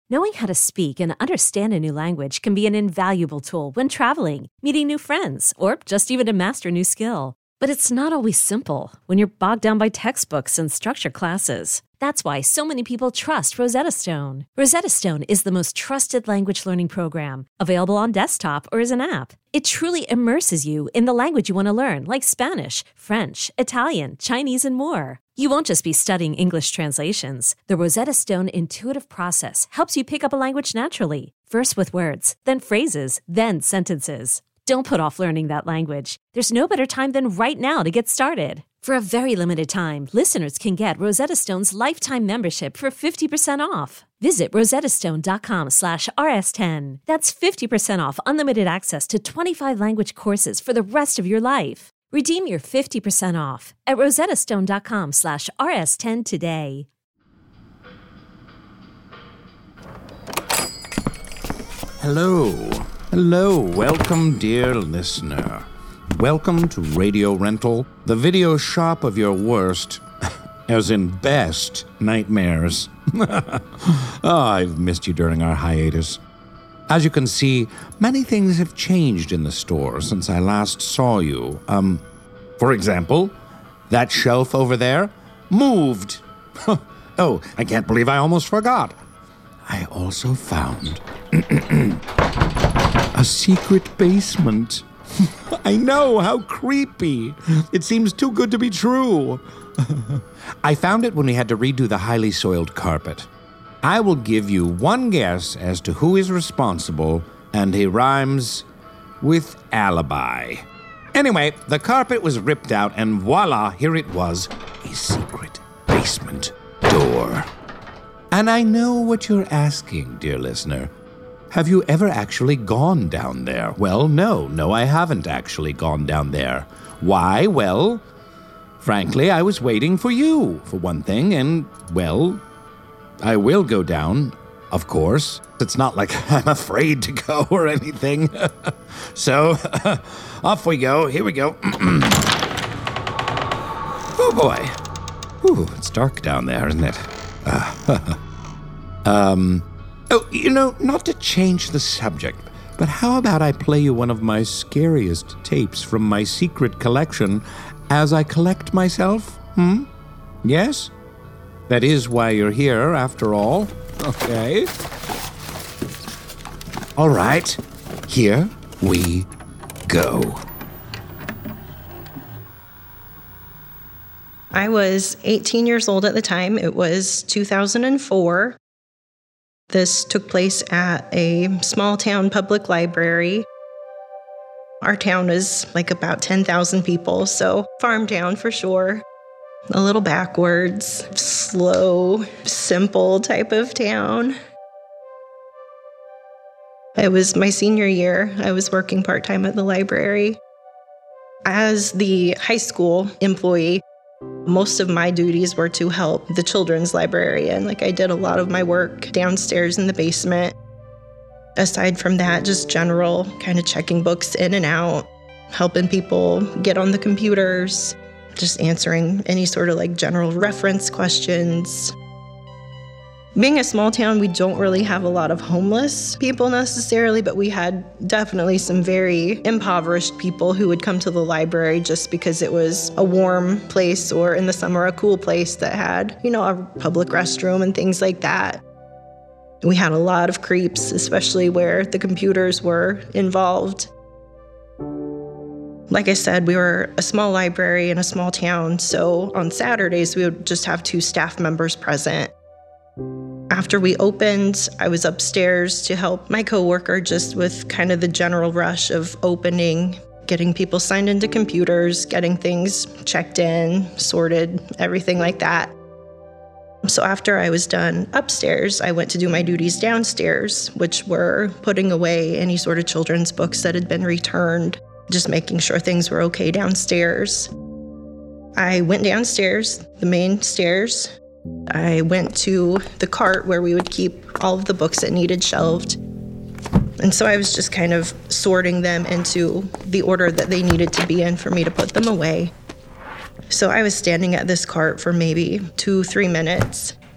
Knowing how to speak and understand a new language can be an invaluable tool when traveling, meeting new friends, or just even to master a new skill. But it's not always simple when you're bogged down by textbooks and structured classes. That's why so many people trust Rosetta Stone. Rosetta Stone is the most trusted language learning program, available on desktop or as an app. It truly immerses you in the language you want to learn, like Spanish, French, Italian, Chinese, and more. You won't just be studying English translations. The Rosetta Stone intuitive process helps you pick up a language naturally, first with words, then phrases, then sentences. Don't put off learning that language. There's no better time than right now to get started. For a very limited time, listeners can get Rosetta Stone's lifetime membership for 50% off. Visit rosettastone.com/rs10. That's 50% off unlimited access to 25 language courses for the rest of your life. Redeem your 50% off at rosettastone.com/rs10 today. Hello, welcome, dear listener. Welcome to Radio Rental, the video shop of your worst, as in best, nightmares. I've missed you during our hiatus. As you can see, many things have changed in the store since I last saw you. For example, that shelf over there moved. Oh, I can't believe I almost forgot. I also found a secret basement. I know, how creepy. It seems too good to be true. I found it when we had to redo the highly soiled carpet. I will give you one guess as to who is responsible, and he rhymes with alibi. Anyway, the carpet was ripped out, and voila, here it was, a secret basement door. And I know what you're asking, dear listener. Have you ever actually gone down there? Well, no, I haven't actually gone down there. Why? Well, frankly, I was waiting for you, for one thing, and, well, I will go down, of course. It's not like I'm afraid to go or anything. So, off we go. Here we go. Oh, boy. Ooh, it's dark down there, isn't it? Not to change the subject, but how about I play you one of my scariest tapes from my secret collection as I collect myself? Yes? That is why you're here, after all. Okay. All right, here we go. I was 18 years old at the time. It was 2004. This took place at a small town public library. Our town is like about 10,000 people, so farm town for sure. A little backwards, slow, simple type of town. It was my senior year. I was working part-time at the library. As the high school employee, most of my duties were to help the children's librarian. I did a lot of my work downstairs in the basement. Aside from that, just general kind of checking books in and out, helping people get on the computers, just answering any sort of general reference questions. Being a small town, we don't really have a lot of homeless people necessarily, but we had definitely some very impoverished people who would come to the library just because it was a warm place, or in the summer, a cool place that had, a public restroom and things like that. We had a lot of creeps, especially where the computers were involved. Like I said, we were a small library in a small town, so on Saturdays, we would just have 2 staff members present. After we opened, I was upstairs to help my coworker just with kind of the general rush of opening, getting people signed into computers, getting things checked in, sorted, everything like that. So after I was done upstairs, I went to do my duties downstairs, which were putting away any sort of children's books that had been returned, just making sure things were okay downstairs. I went downstairs, the main stairs. I went to the cart where we would keep all of the books that needed shelved. And so I was just kind of sorting them into the order that they needed to be in for me to put them away. So I was standing at this cart for maybe 2-3 minutes.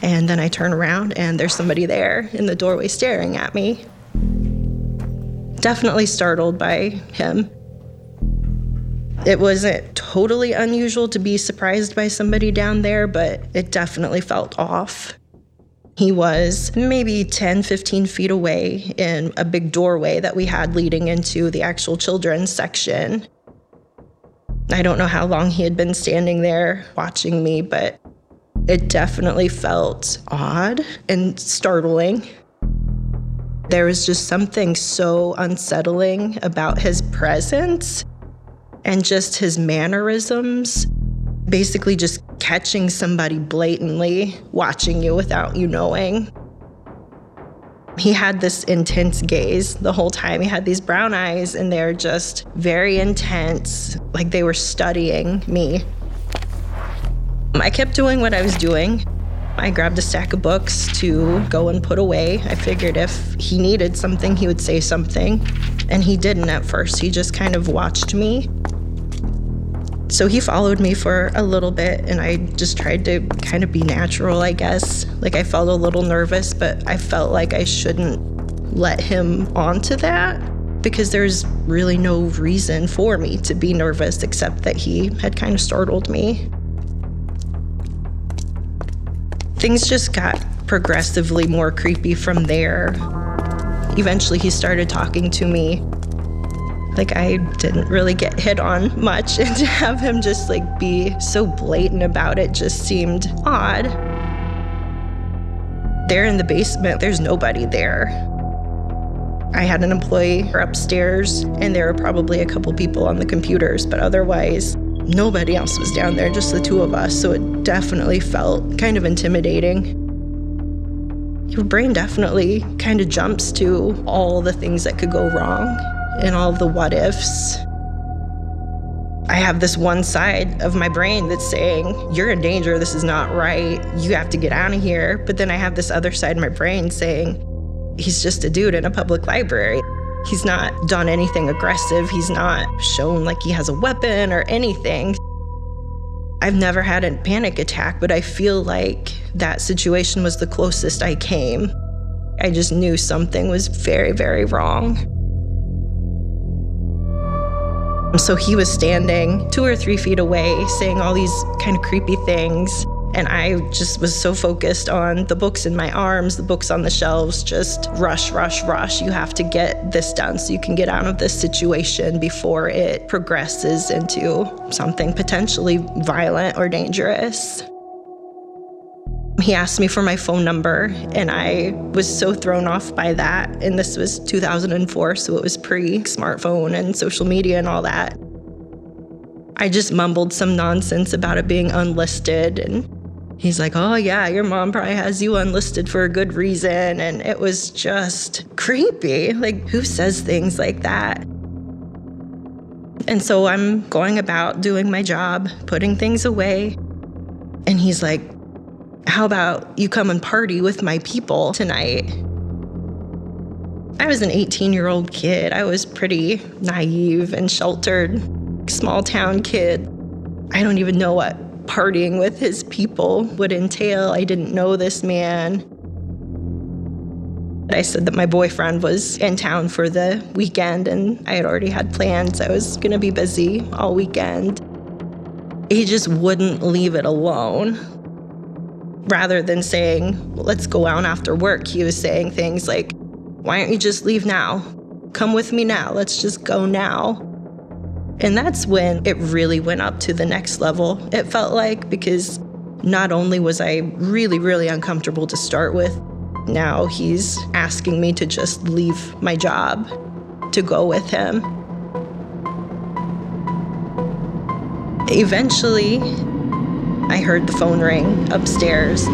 And then I turn around and there's somebody there in the doorway staring at me. Definitely startled by him. It wasn't totally unusual to be surprised by somebody down there, but it definitely felt off. He was maybe 10, 15 feet away in a big doorway that we had leading into the actual children's section. I don't know how long he had been standing there watching me, but it definitely felt odd and startling. There was just something so unsettling about his presence and just his mannerisms, basically just catching somebody blatantly watching you without you knowing. He had this intense gaze the whole time. He had these brown eyes and they're just very intense, like they were studying me. I kept doing what I was doing. I grabbed a stack of books to go and put away. I figured if he needed something, he would say something. And he didn't at first. He just kind of watched me. So he followed me for a little bit, and I just tried to kind of be natural, I guess. Like, I felt a little nervous, but I felt like I shouldn't let him onto that because there's really no reason for me to be nervous except that he had kind of startled me. Things just got progressively more creepy from there. Eventually, he started talking to me. Like, I didn't really get hit on much, and to have him just like be so blatant about it just seemed odd. There in the basement, there's nobody there. I had an employee upstairs, and there were probably a couple people on the computers, but otherwise, nobody else was down there, just the two of us, so it definitely felt kind of intimidating. Your brain definitely kind of jumps to all the things that could go wrong and all the what ifs. I have this one side of my brain that's saying, you're in danger, this is not right, you have to get out of here. But then I have this other side of my brain saying, he's just a dude in a public library. He's not done anything aggressive. He's not shown like he has a weapon or anything. I've never had a panic attack, but I feel like that situation was the closest I came. I just knew something was very, very wrong. So he was standing 2 or 3 feet away saying all these kind of creepy things. And I just was so focused on the books in my arms, the books on the shelves, just rush, rush, rush. You have to get this done so you can get out of this situation before it progresses into something potentially violent or dangerous. He asked me for my phone number, and I was so thrown off by that. And this was 2004, so it was pre-smartphone and social media and all that. I just mumbled some nonsense about it being unlisted, and he's like, oh yeah, your mom probably has you unlisted for a good reason. And it was just creepy. Like, who says things like that? And so I'm going about doing my job, putting things away. And he's like, how about you come and party with my people tonight? I was an 18-year-old kid. I was pretty naive and sheltered, small town kid. I don't even know what partying with his people would entail. I didn't know this man. I said that my boyfriend was in town for the weekend, and I had already had plans. I was gonna be busy all weekend. He just wouldn't leave it alone. Rather than saying, well, let's go out after work, he was saying things like, why don't you just leave now? Come with me now, let's just go now. And that's when it really went up to the next level, it felt like, because not only was I really, really uncomfortable to start with, now he's asking me to just leave my job to go with him. Eventually, I heard the phone ring upstairs.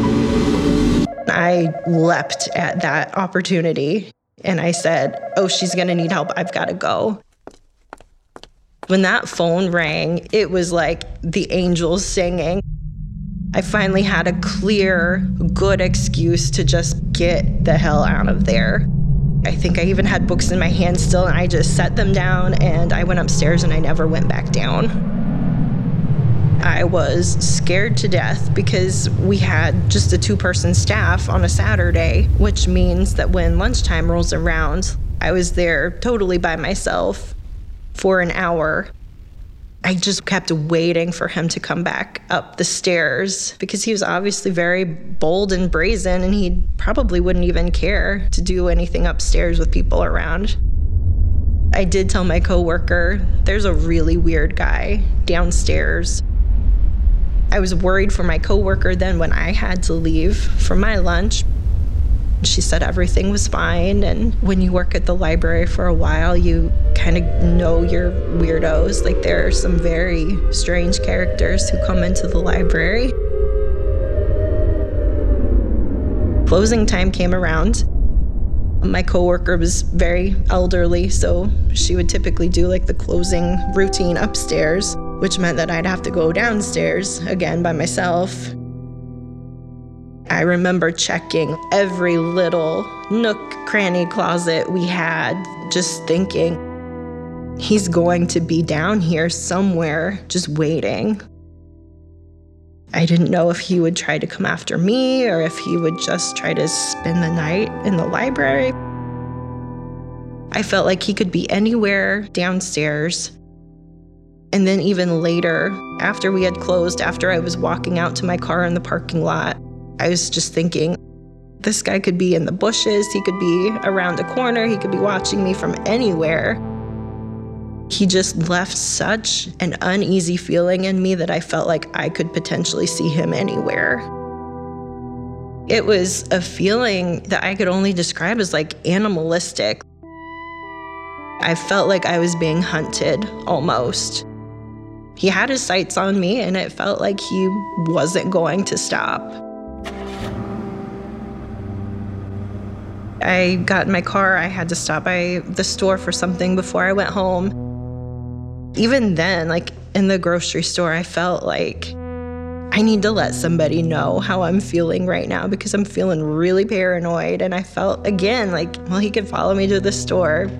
I leapt at that opportunity and I said, oh, she's gonna need help, I've gotta go. When that phone rang, it was like the angels singing. I finally had a clear, good excuse to just get the hell out of there. I think I even had books in my hand still, and I just set them down and I went upstairs and I never went back down. I was scared to death because we had just a 2-person staff on a Saturday, which means that when lunchtime rolls around, I was there totally by myself for an hour. I just kept waiting for him to come back up the stairs because he was obviously very bold and brazen, and he probably wouldn't even care to do anything upstairs with people around. I did tell my coworker, there's a really weird guy downstairs. I was worried for my coworker then when I had to leave for my lunch. She said everything was fine, and when you work at the library for a while, you kind of know your weirdos. Like, there are some very strange characters who come into the library. Closing time came around. My coworker was very elderly, so she would typically do like the closing routine upstairs, which meant that I'd have to go downstairs again by myself. I remember checking every little nook, cranny, closet we had, just thinking, he's going to be down here somewhere, just waiting. I didn't know if he would try to come after me or if he would just try to spend the night in the library. I felt like he could be anywhere downstairs. And then even later, after we had closed, after I was walking out to my car in the parking lot, I was just thinking, this guy could be in the bushes, he could be around a corner, he could be watching me from anywhere. He just left such an uneasy feeling in me that I felt like I could potentially see him anywhere. It was a feeling that I could only describe as like animalistic. I felt like I was being hunted almost. He had his sights on me, and it felt like he wasn't going to stop. I got in my car. I had to stop by the store for something before I went home. Even then, like in the grocery store, I felt like I need to let somebody know how I'm feeling right now because I'm feeling really paranoid. And I felt, again, like, well, he could follow me to the store.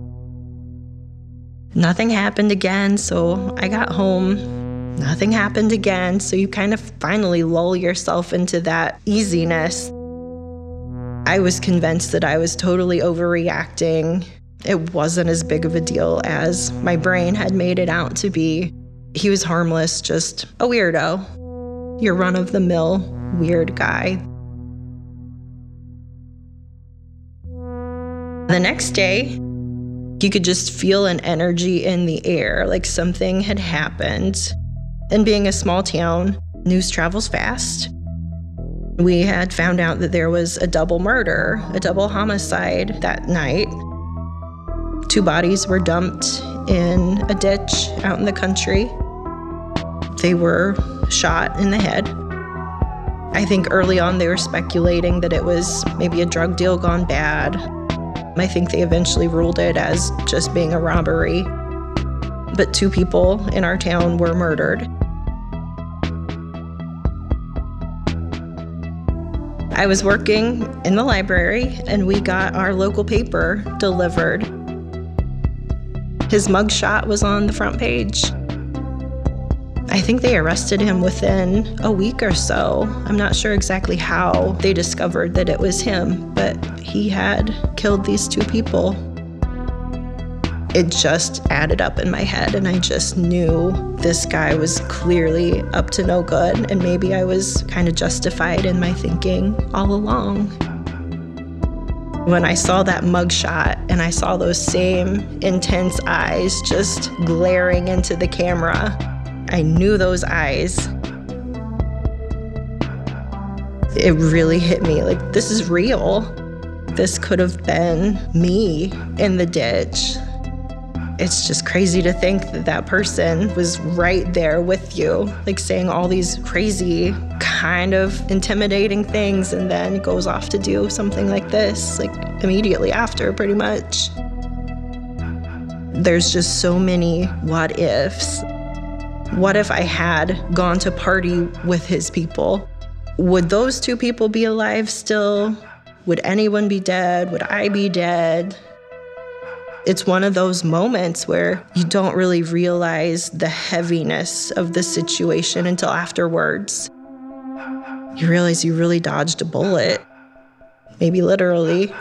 Nothing happened again, so I got home. Nothing happened again, so you kind of finally lull yourself into that easiness. I was convinced that I was totally overreacting. It wasn't as big of a deal as my brain had made it out to be. He was harmless, just a weirdo. Your run-of-the-mill weird guy. The next day, you could just feel an energy in the air, like something had happened. And being a small town, news travels fast. We had found out that there was a double murder, a double homicide that night. 2 bodies were dumped in a ditch out in the country. They were shot in the head. I think early on they were speculating that it was maybe a drug deal gone bad. I think they eventually ruled it as just being a robbery. But 2 people in our town were murdered. I was working in the library, and we got our local paper delivered. His mugshot was on the front page. I think they arrested him within a week or so. I'm not sure exactly how they discovered that it was him, but he had killed these 2 people. It just added up in my head, and I just knew this guy was clearly up to no good, and maybe I was kind of justified in my thinking all along. When I saw that mugshot and I saw those same intense eyes just glaring into the camera, I knew those eyes. It really hit me, like, this is real. This could have been me in the ditch. It's just crazy to think that that person was right there with you, like saying all these crazy, kind of intimidating things, and then goes off to do something like this, like immediately after, pretty much. There's just so many what ifs. What if I had gone to party with his people? Would those 2 people be alive still? Would anyone be dead? Would I be dead? It's one of those moments where you don't really realize the heaviness of the situation until afterwards. You realize you really dodged a bullet, maybe literally.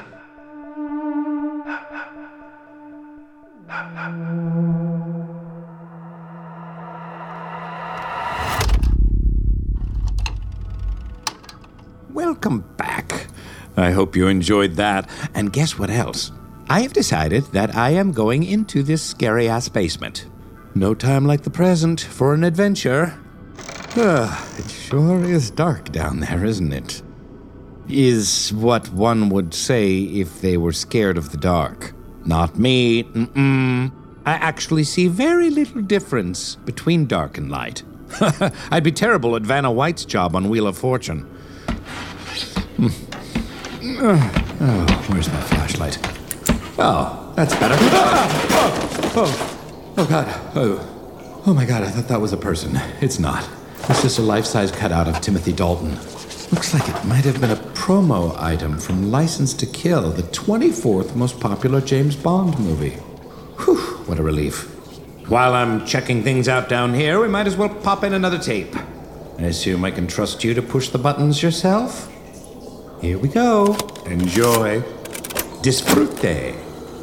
Welcome back. I hope you enjoyed that. And guess what else? I have decided that I am going into this scary-ass basement. No time like the present for an adventure. It sure is dark down there, isn't it? Is what one would say if they were scared of the dark. Not me. I actually see very little difference between dark and light. I'd be terrible at Vanna White's job on Wheel of Fortune. Oh, where's my flashlight? Oh, that's better. Oh, God. Oh, my God, I thought that was a person. It's not. It's just a life-size cutout of Timothy Dalton. Looks like it might have been a promo item from License to Kill, the 24th most popular James Bond movie. Whew, what a relief. While I'm checking things out down here, we might as well pop in another tape. I assume I can trust you to push the buttons yourself? Here we go. Enjoy. Disfrute.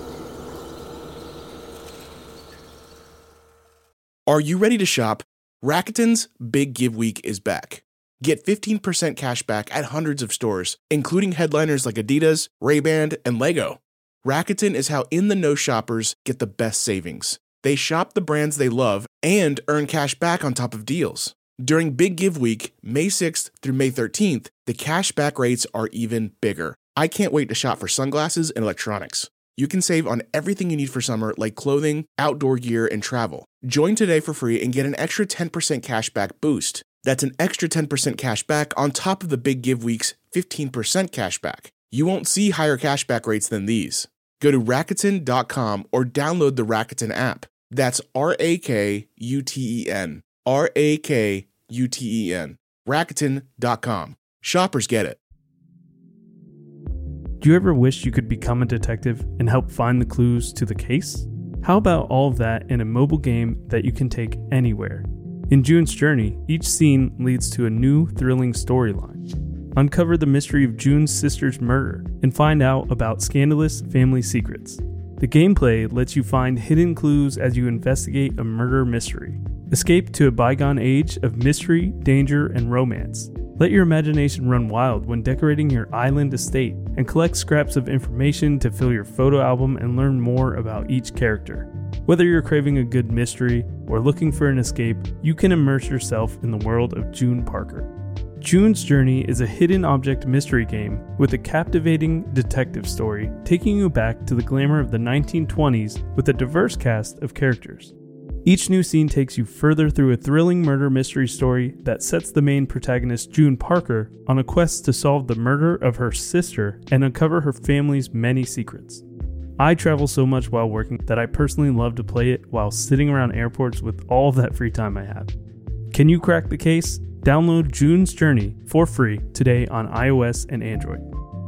Are you ready to shop? Rakuten's Big Give Week is back. Get 15% cash back at hundreds of stores, including headliners like Adidas, Ray-Ban, and Lego. Rakuten is how in-the-know shoppers get the best savings. They shop the brands they love and earn cash back on top of deals. During Big Give Week, May 6th through May 13th, the cash back rates are even bigger. I can't wait to shop for sunglasses and electronics. You can save on everything you need for summer, like clothing, outdoor gear, and travel. Join today for free and get an extra 10% cash back boost. That's an extra 10% cash back on top of the Big Give Week's 15% cash back. You won't see higher cash back rates than these. Go to Rakuten.com or download the Rakuten app. That's Rakuten. Rakuten. Rakuten.com. Shoppers get it. Do you ever wish you could become a detective and help find the clues to the case? How about all of that in a mobile game that you can take anywhere? In June's Journey, each scene leads to a new, thrilling storyline. Uncover the mystery of June's sister's murder and find out about scandalous family secrets. The gameplay lets you find hidden clues as you investigate a murder mystery. Escape to a bygone age of mystery, danger, and romance. Let your imagination run wild when decorating your island estate and collect scraps of information to fill your photo album and learn more about each character. Whether you're craving a good mystery or looking for an escape, you can immerse yourself in the world of June Parker. June's Journey is a hidden object mystery game with a captivating detective story taking you back to the glamour of the 1920s with a diverse cast of characters. Each new scene takes you further through a thrilling murder mystery story that sets the main protagonist, June Parker, on a quest to solve the murder of her sister and uncover her family's many secrets. I travel so much while working that I personally love to play it while sitting around airports with all of that free time I have. Can you crack the case? Download June's Journey for free today on iOS and Android.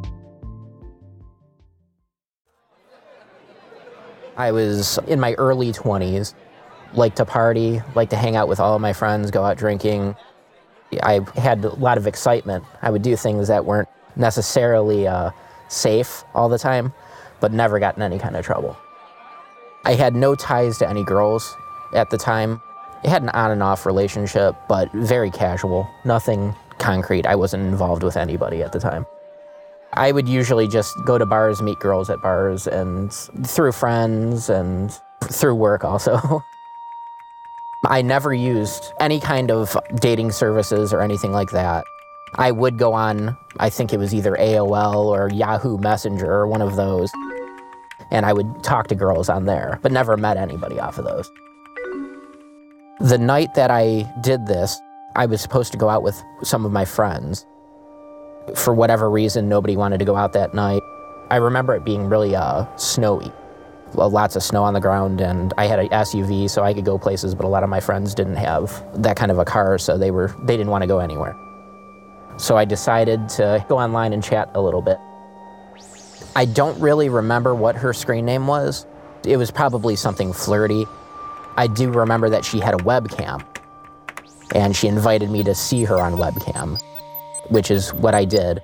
I was in my early 20s. Liked to party, liked to hang out with all of my friends, go out drinking. I had a lot of excitement. I would do things that weren't necessarily safe all the time, but never got in any kind of trouble. I had no ties to any girls at the time. I had an on and off relationship, but very casual, nothing concrete. I wasn't involved with anybody at the time. I would usually just go to bars, meet girls at bars, and through friends and through work also. I never used any kind of dating services or anything like that. I would go on, I think it was either AOL or Yahoo Messenger or one of those, and I would talk to girls on there, but never met anybody off of those. The night that I did this, I was supposed to go out with some of my friends. For whatever reason, nobody wanted to go out that night. I remember it being really snowy. Lots of snow on the ground, and I had an SUV, so I could go places, but a lot of my friends didn't have that kind of a car, so they didn't want to go anywhere. So I decided to go online and chat a little bit. I don't really remember what her screen name was. It was probably something flirty. I do remember that she had a webcam, and she invited me to see her on webcam, which is what I did.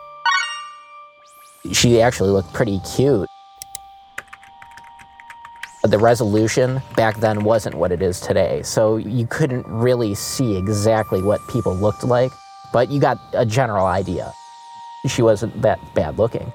She actually looked pretty cute. The resolution back then wasn't what it is today, so you couldn't really see exactly what people looked like, but you got a general idea. She wasn't that bad looking.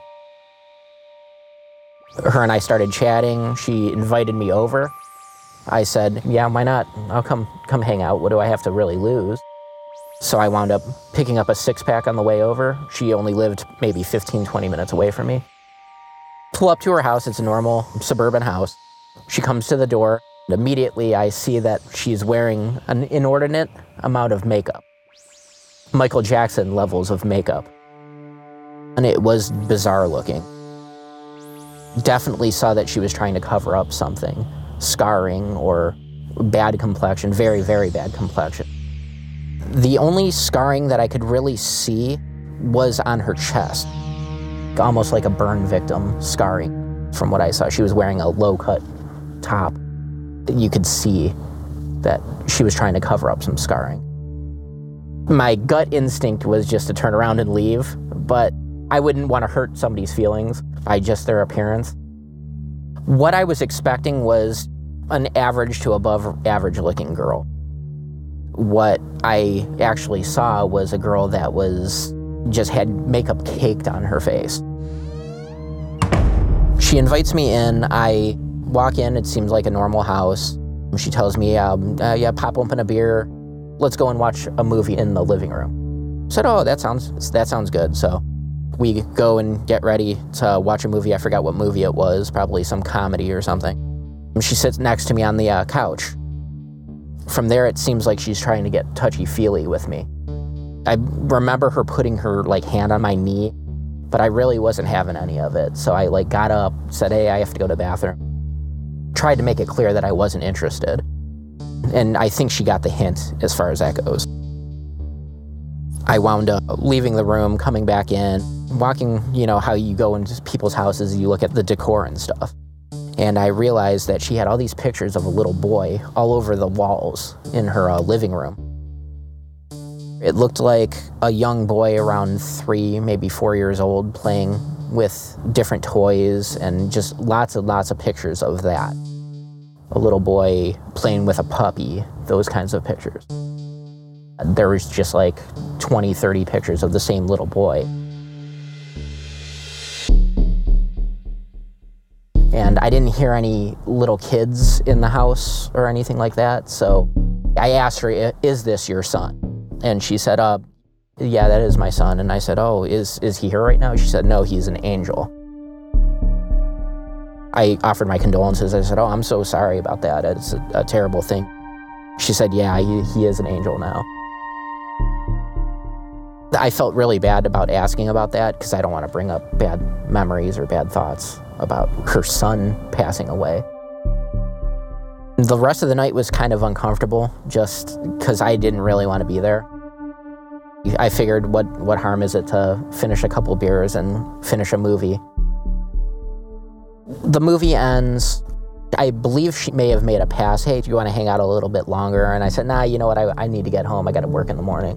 Her and I started chatting. She invited me over. I said, yeah, why not? I'll come hang out. What do I have to really lose? So I wound up picking up a six-pack on the way over. She only lived maybe 15, 20 minutes away from me. Pull up to her house. It's a normal suburban house. She comes to the door, and immediately I see that she's wearing an inordinate amount of makeup. Michael Jackson levels of makeup. And it was bizarre looking. Definitely saw that she was trying to cover up something, scarring or bad complexion, very, very bad complexion. The only scarring that I could really see was on her chest, almost like a burn victim scarring from what I saw. She was wearing a low-cut top. You could see that she was trying to cover up some scarring. My gut instinct was just to turn around and leave, but I wouldn't want to hurt somebody's feelings by just their appearance. What I was expecting was an average to above average looking girl. What I actually saw was a girl that just had makeup caked on her face. She invites me in. I walk in. It seems like a normal house. She tells me, yeah, pop open a beer. Let's go and watch a movie in the living room. I said, oh, that sounds good. So we go and get ready to watch a movie. I forgot what movie it was, probably some comedy or something. She sits next to me on the couch. From there, it seems like she's trying to get touchy-feely with me. I remember her putting her hand on my knee, but I really wasn't having any of it. So I got up, said, hey, I have to go to the bathroom. Tried to make it clear that I wasn't interested. And I think she got the hint as far as that goes. I wound up leaving the room, coming back in, walking, how you go into people's houses, you look at the decor and stuff. And I realized that she had all these pictures of a little boy all over the walls in her living room. It looked like a young boy around 3, maybe 4 years old, playing with different toys and just lots of pictures of that. A little boy playing with a puppy, those kinds of pictures. There was just 20, 30 pictures of the same little boy. And I didn't hear any little kids in the house or anything like that, so I asked her, is this your son? And she said, yeah, that is my son. And I said, oh, is he here right now? She said, no, he's an angel. I offered my condolences. I said, oh, I'm so sorry about that. It's a terrible thing. She said, yeah, he is an angel now. I felt really bad about asking about that because I don't want to bring up bad memories or bad thoughts about her son passing away. The rest of the night was kind of uncomfortable just because I didn't really want to be there. I figured what harm is it to finish a couple beers and finish a movie. The movie ends. I believe she may have made a pass. Hey, do you want to hang out a little bit longer? And I said, nah, you know what? I need to get home. I got to work in the morning.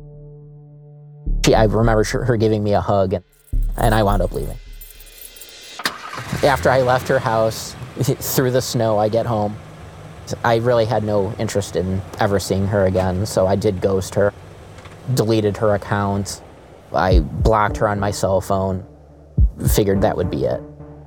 I remember her giving me a hug, and I wound up leaving. After I left her house, through the snow, I get home. I really had no interest in ever seeing her again, so I did ghost her, deleted her account. I blocked her on my cell phone, figured that would be it.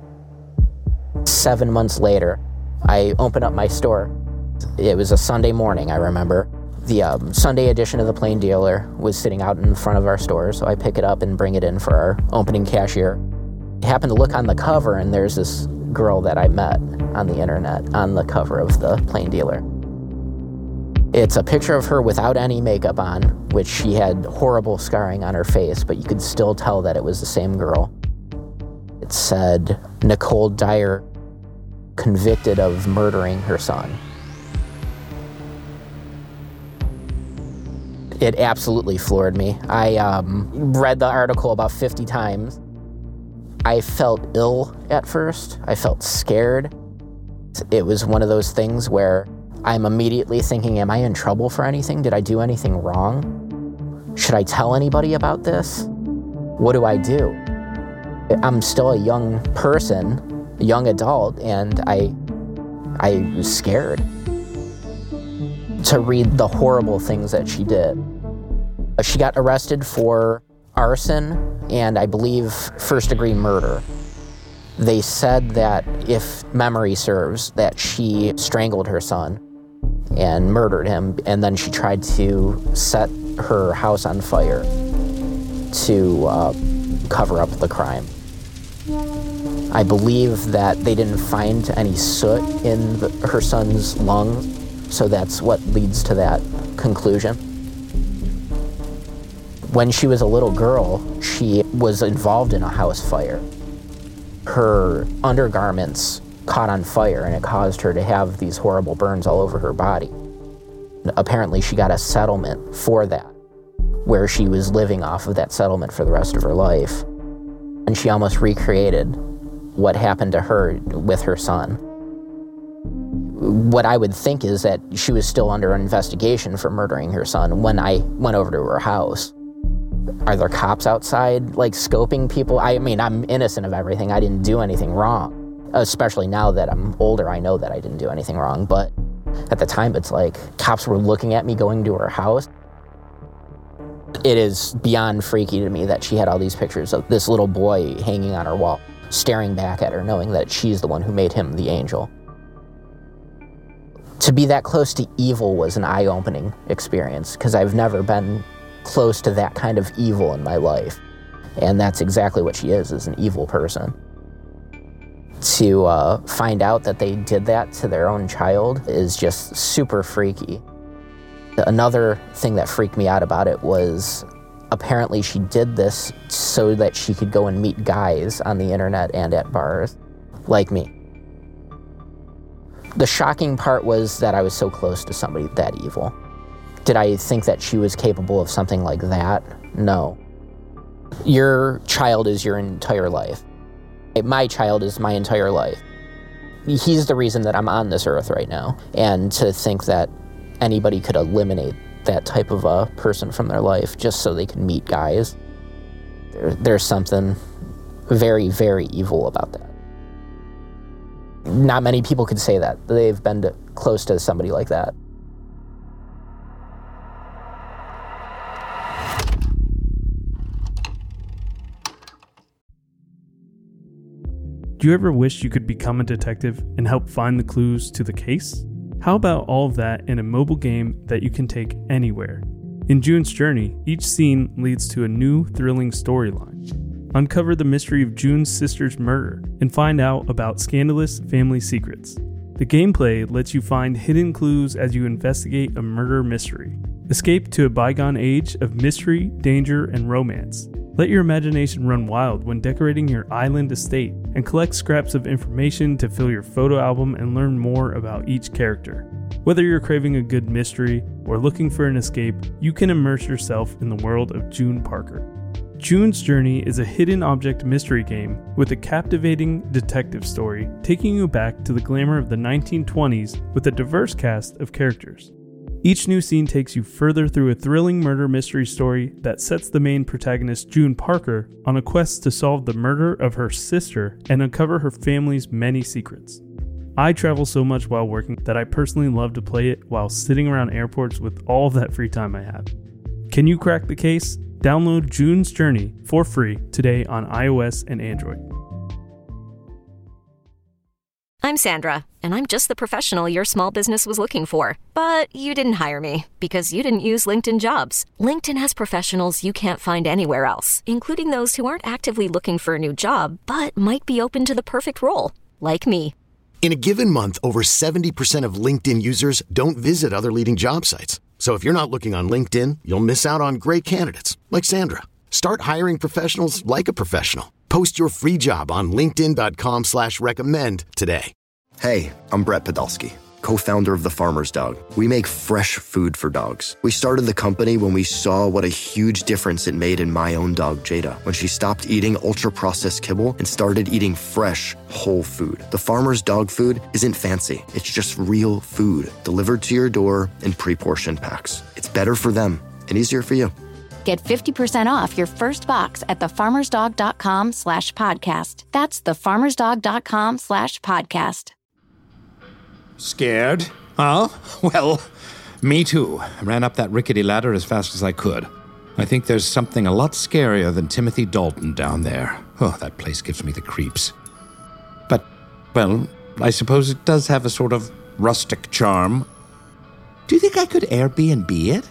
7 months later, I opened up my store. It was a Sunday morning, I remember. The Sunday edition of the Plain Dealer was sitting out in front of our store, so I pick it up and bring it in for our opening cashier. I happened to look on the cover, and there's this girl that I met on the internet on the cover of the Plain Dealer. It's a picture of her without any makeup on, which she had horrible scarring on her face, but you could still tell that it was the same girl. It said, Nicole Dyer, convicted of murdering her son. It absolutely floored me. I read the article about 50 times. I felt ill at first. I felt scared. It was one of those things where I'm immediately thinking, am I in trouble for anything? Did I do anything wrong? Should I tell anybody about this? What do I do? I'm still a young person, a young adult, and I was scared to read the horrible things that she did. She got arrested for arson and I believe first-degree murder. They said that, if memory serves, that she strangled her son and murdered him, and then she tried to set her house on fire to cover up the crime. I believe that they didn't find any soot in her son's lungs, so that's what leads to that conclusion. When she was a little girl, she was involved in a house fire. Her undergarments caught on fire and it caused her to have these horrible burns all over her body. Apparently she got a settlement for that, where she was living off of that settlement for the rest of her life. And she almost recreated what happened to her with her son. What I would think is that she was still under investigation for murdering her son when I went over to her house. Are there cops outside, like, scoping people? I mean, I'm innocent of everything. I didn't do anything wrong. Especially now that I'm older, I know that I didn't do anything wrong. But at the time, it's like cops were looking at me going to her house. It is beyond freaky to me that she had all these pictures of this little boy hanging on her wall, staring back at her, knowing that she's the one who made him the angel. To be that close to evil was an eye-opening experience, because I've never been close to that kind of evil in my life. And that's exactly what she is an evil person. To find out that they did that to their own child is just super freaky. Another thing that freaked me out about it was, apparently she did this so that she could go and meet guys on the internet and at bars, like me. The shocking part was that I was so close to somebody that evil. Did I think that she was capable of something like that? No. Your child is your entire life. My child is my entire life. He's the reason that I'm on this earth right now. And to think that anybody could eliminate that type of a person from their life just so they can meet guys, there's something very, very evil about that. Not many people could say that. They've been close to somebody like that. Do you ever wish you could become a detective and help find the clues to the case? How about all of that in a mobile game that you can take anywhere? In June's Journey, each scene leads to a new, thrilling storyline. Uncover the mystery of June's sister's murder and find out about scandalous family secrets. The gameplay lets you find hidden clues as you investigate a murder mystery. Escape to a bygone age of mystery, danger, and romance. Let your imagination run wild when decorating your island estate, and collect scraps of information to fill your photo album and learn more about each character. Whether you're craving a good mystery or looking for an escape, you can immerse yourself in the world of June Parker. June's Journey is a hidden object mystery game with a captivating detective story taking you back to the glamour of the 1920s with a diverse cast of characters. Each new scene takes you further through a thrilling murder mystery story that sets the main protagonist, June Parker, on a quest to solve the murder of her sister and uncover her family's many secrets. I travel so much while working that I personally love to play it while sitting around airports with all of that free time I have. Can you crack the case? Download June's Journey for free today on iOS and Android. I'm Sandra, and I'm just the professional your small business was looking for. But you didn't hire me because you didn't use LinkedIn Jobs. LinkedIn has professionals you can't find anywhere else, including those who aren't actively looking for a new job, but might be open to the perfect role, like me. In a given month, over 70% of LinkedIn users don't visit other leading job sites. So if you're not looking on LinkedIn, you'll miss out on great candidates like Sandra. Start hiring professionals like a professional. Post your free job on linkedin.com/recommend today. Hey, I'm Brett Podolsky. co-founder of The Farmer's Dog. We make fresh food for dogs. We started the company when we saw what a huge difference it made in my own dog, Jada, when she stopped eating ultra-processed kibble and started eating fresh, whole food. The Farmer's Dog food isn't fancy. It's just real food delivered to your door in pre-portioned packs. It's better for them and easier for you. Get 50% off your first box at thefarmersdog.com/podcast. That's thefarmersdog.com/podcast. Scared? Oh, well, me too. I ran up that rickety ladder as fast as I could. I think there's something a lot scarier than Timothy Dalton down there. Oh, that place gives me the creeps. But, well, I suppose it does have a sort of rustic charm. Do you think I could Airbnb it?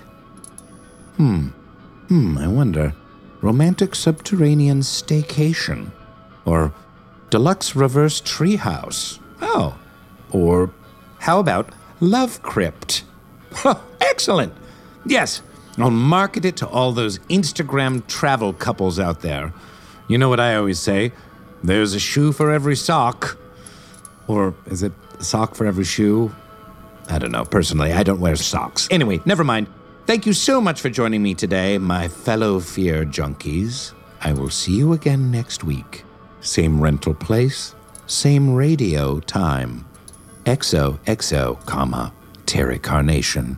I wonder. Romantic subterranean staycation. Or deluxe reverse treehouse. Oh. Or how about Love Crypt? Oh, excellent. Yes, I'll market it to all those Instagram travel couples out there. You know what I always say? There's a shoe for every sock. Or is it a sock for every shoe? I don't know. Personally, I don't wear socks. Anyway, never mind. Thank you so much for joining me today, my fellow fear junkies. I will see you again next week. Same rental place, same radio time. XOXO, Terry Carnation.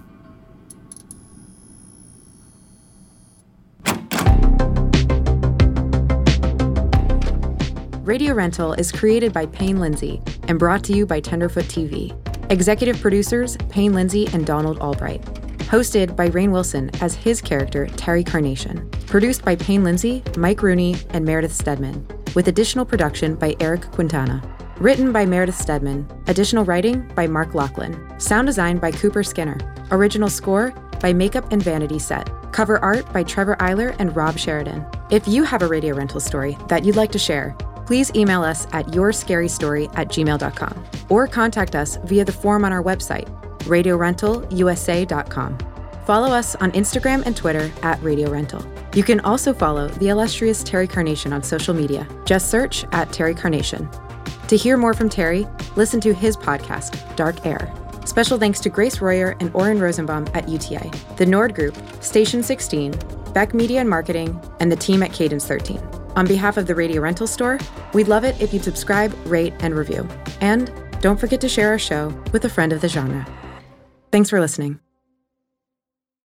Radio Rental is created by Payne Lindsay and brought to you by Tenderfoot TV. Executive producers Payne Lindsay and Donald Albright. Hosted by Rainn Wilson as his character, Terry Carnation. Produced by Payne Lindsay, Mike Rooney, and Meredith Stedman. With additional production by Eric Quintana. Written by Meredith Stedman. Additional writing by Mark Lachlan. Sound design by Cooper Skinner. Original score by Makeup and Vanity Set. Cover art by Trevor Eiler and Rob Sheridan. If you have a Radio Rental story that you'd like to share, please email us at yourscarystory@gmail.com or contact us via the form on our website, radiorentalusa.com. Follow us on Instagram and Twitter at Radio Rental. You can also follow the illustrious Terry Carnation on social media. Just search at Terry Carnation. To hear more from Terry, listen to his podcast, Dark Air. Special thanks to Grace Royer and Oren Rosenbaum at UTA, the Nord Group, Station 16, Beck Media and Marketing, and the team at Cadence 13. On behalf of the Radio Rental Store, we'd love it if you'd subscribe, rate, and review. And don't forget to share our show with a friend of the genre. Thanks for listening.